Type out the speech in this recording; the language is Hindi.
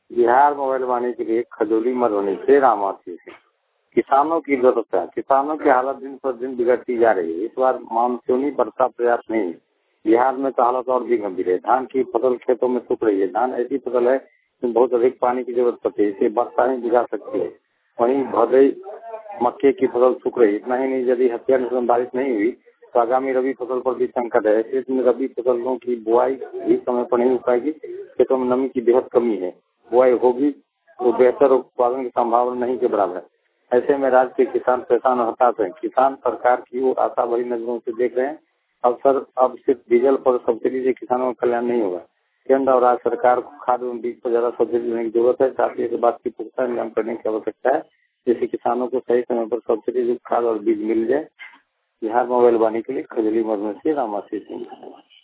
बिहार मोबाइल वाणी के लिए खजोली मधुबनी से रामासी से किसानों की जरूरत है। किसानों की हालत दिन पर दिन बिगड़ती जा रही है। इस बार मानसूनी वर्षा पर्याप्त नहीं है। बिहार में तो हालत और भी गंभीर है। धान की फसल खेतों में सूख रही है। धान ऐसी फसल है जिसमें बहुत अधिक पानी की जरूरत पड़ती है। इसे वर्षा ही बिगाड़ सकती है। वहीं भदई मक्के की फसल सूख रही है। इतना ही नहीं, यदि हथियार में बारिश नहीं हुई तो आगामी रबी फसल पर भी संकट है। इसमें रबी फसलों की बुआई भी समय पर नहीं हो पाएगी। खेतों में नमी की बेहद कमी है। बुआई होगी तो बेहतर उत्पादन की संभावना नहीं के बराबर है। ऐसे में राज्य के किसान परेशान और हताश हैं। किसान सरकार की ओर आशा भरी नजरों से देख रहे हैं। अब सिर्फ डीजल पर सब्सिडी से किसानों का कल्याण नहीं होगा। केंद्र और राज्य सरकार को खाद एवं बीज पर ज्यादा सब्सिडी देने की जरूरत है। साथ ही इस बात की पुख्ता इंतजाम करने की आवश्यकता है जिससे किसानों को सही समय पर सब्सिडी युक्त खाद और बीज मिल जाए। बिहार मोबाइल वाणी के लिए खजली मधुबनी से रामासी सिंह।